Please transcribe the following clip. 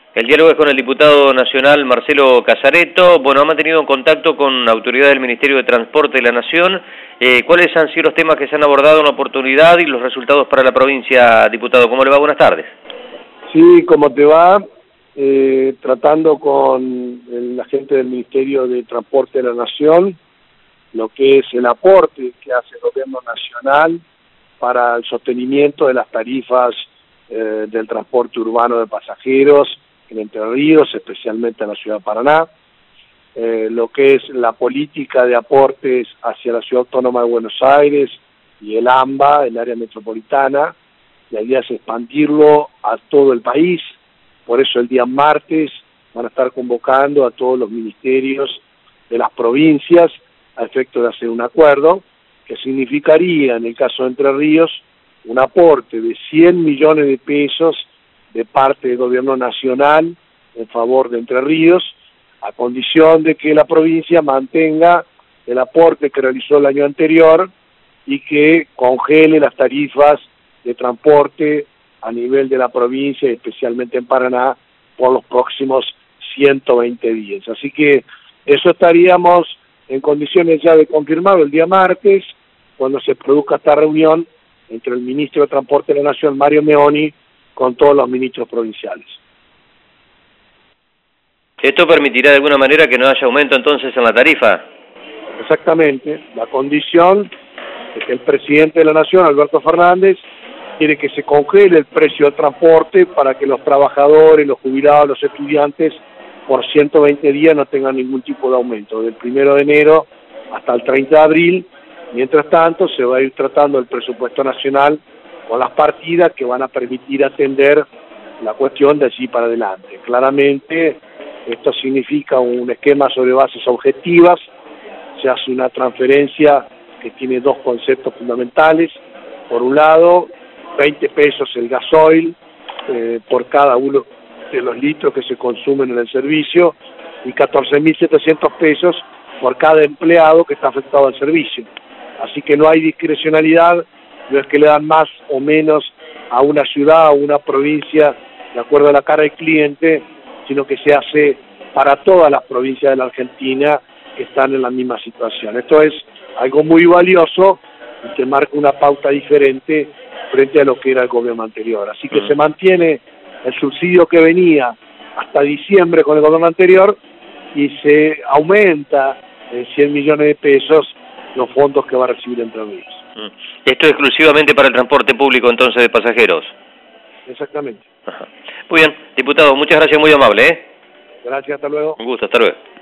El diálogo es con el diputado nacional Marcelo Casareto. Bueno, ha mantenido contacto con autoridades del Ministerio de Transporte de la Nación. ¿Cuáles han sido los temas que se han abordado en la oportunidad y los resultados para la provincia, diputado? ¿Cómo le va? Buenas tardes. Sí, ¿cómo te va? Tratando con la gente del Ministerio de Transporte de la Nación, lo que es el aporte que hace el gobierno nacional para el sostenimiento de las tarifas del transporte urbano de pasajeros en Entre Ríos, especialmente en la ciudad de Paraná, lo que es la política de aportes hacia la Ciudad Autónoma de Buenos Aires y el AMBA, el área metropolitana. La idea es expandirlo a todo el país, por eso el día martes van a estar convocando a todos los ministerios de las provincias a efecto de hacer un acuerdo que significaría, en el caso de Entre Ríos, un aporte de 100 millones de pesos de parte del gobierno nacional en favor de Entre Ríos, a condición de que la provincia mantenga el aporte que realizó el año anterior y que congele las tarifas de transporte a nivel de la provincia, especialmente en Paraná, por los próximos 120 días. Así que eso estaríamos en condiciones ya de confirmarlo el día martes, cuando se produzca esta reunión entre el ministro de Transporte de la Nación, Mario Meoni, con todos los ministros provinciales. ¿Esto permitirá de alguna manera que no haya aumento entonces en la tarifa? Exactamente. La condición es que el presidente de la Nación, Alberto Fernández, quiere que se congele el precio del transporte para que los trabajadores, los jubilados, los estudiantes, por 120 días no tengan ningún tipo de aumento, del 1 de enero hasta el 30 de abril. Mientras tanto, se va a ir tratando el presupuesto nacional con las partidas que van a permitir atender la cuestión de allí para adelante. Claramente, esto significa un esquema sobre bases objetivas, se hace una transferencia que tiene dos conceptos fundamentales. Por un lado, 20 pesos el gasoil por cada uno de los litros que se consumen en el servicio y 14.700 pesos por cada empleado que está afectado al servicio. Así que no hay discrecionalidad, no es que le dan más o menos a una ciudad o una provincia de acuerdo a la cara del cliente, sino que se hace para todas las provincias de la Argentina que están en la misma situación. Esto es algo muy valioso y que marca una pauta diferente frente a lo que era el gobierno anterior. Así que se mantiene el subsidio que venía hasta diciembre con el gobierno anterior y se aumenta en 100 millones de pesos los fondos que va a recibir Entre Ríos. ¿Esto es exclusivamente para el transporte público entonces de pasajeros? Exactamente. Ajá. Muy bien, diputado, muchas gracias, muy amable. Gracias, hasta luego. Un gusto, hasta luego.